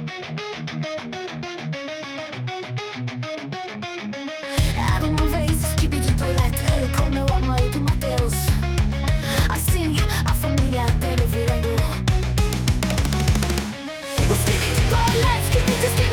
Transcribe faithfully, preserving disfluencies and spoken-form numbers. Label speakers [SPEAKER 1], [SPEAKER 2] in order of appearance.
[SPEAKER 1] Era uma vez equipe de toilette, ele com meu amado Mateus. Assim a família dele virando o skip de toilette, skip de skip.